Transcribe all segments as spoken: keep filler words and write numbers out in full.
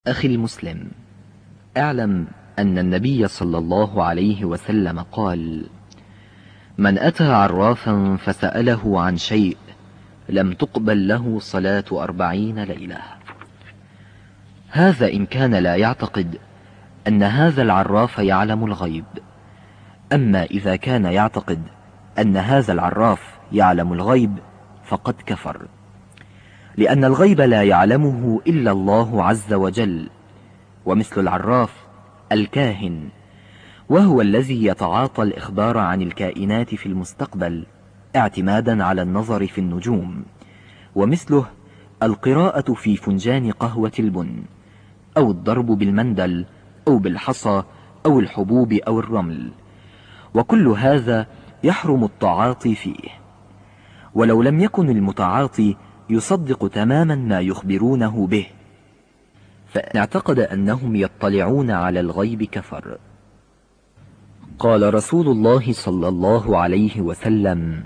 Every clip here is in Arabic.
أخي المسلم، اعلم أن النبي صلى الله عليه وسلم قال: من أتى عرافا فسأله عن شيء لم تقبل له صلاة أربعين ليلة. هذا إن كان لا يعتقد أن هذا العراف يعلم الغيب. أما إذا كان يعتقد أن هذا العراف يعلم الغيب فقد كفر، لأن الغيب لا يعلمه إلا الله عز وجل. ومثل العراف الكاهن، وهو الذي يتعاطى الإخبار عن الكائنات في المستقبل اعتمادا على النظر في النجوم. ومثله القراءة في فنجان قهوة البن، أو الضرب بالمندل أو بالحصى أو الحبوب أو الرمل، وكل هذا يحرم التعاطي فيه. ولو لم يكن المتعاطي يصدق تماما ما يخبرونه به، فإن اعتقد أنهم يطلعون على الغيب كفر. قال رسول الله صلى الله عليه وسلم: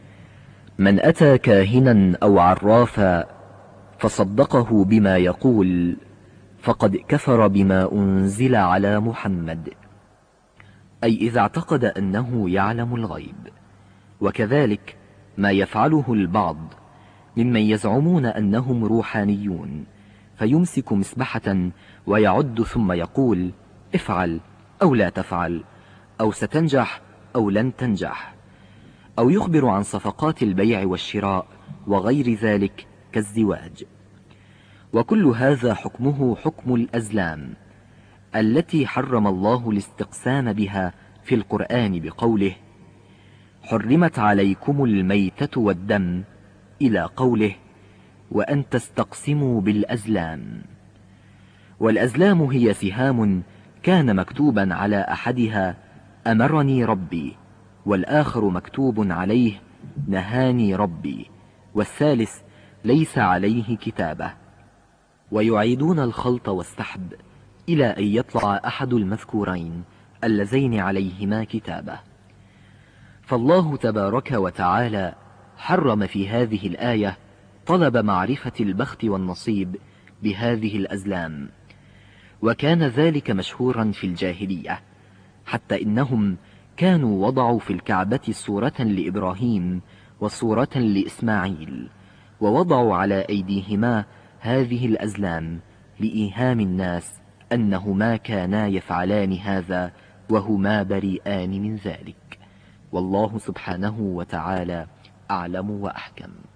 من أتى كاهنا أو عرافا فصدقه بما يقول فقد كفر بما أنزل على محمد، أي إذا اعتقد أنه يعلم الغيب. وكذلك ما يفعله البعض ممن يزعمون أنهم روحانيون، فيمسك مسبحة ويعد ثم يقول: افعل أو لا تفعل، أو ستنجح أو لن تنجح، أو يخبر عن صفقات البيع والشراء وغير ذلك كالزواج. وكل هذا حكمه حكم الأزلام التي حرم الله الاستقسام بها في القرآن بقوله: حرمت عليكم الميتة والدم، إلى قوله: وأن تستقسموا بالأزلام. والأزلام هي سهام كان مكتوبا على أحدها: أمرني ربي، والآخر مكتوب عليه: نهاني ربي، والثالث ليس عليه كتابة. ويعيدون الخلط والسحب إلى أن يطلع أحد المذكورين اللذين عليهما كتابة. فالله تبارك وتعالى حرم في هذه الآية طلب معرفة البخت والنصيب بهذه الأزلام، وكان ذلك مشهورا في الجاهلية، حتى إنهم كانوا وضعوا في الكعبة صورة لإبراهيم وصورة لإسماعيل، ووضعوا على أيديهما هذه الأزلام لإيهام الناس أنهما كانا يفعلان هذا وهما بريئان من ذلك. والله سبحانه وتعالى أعلم وأحكم.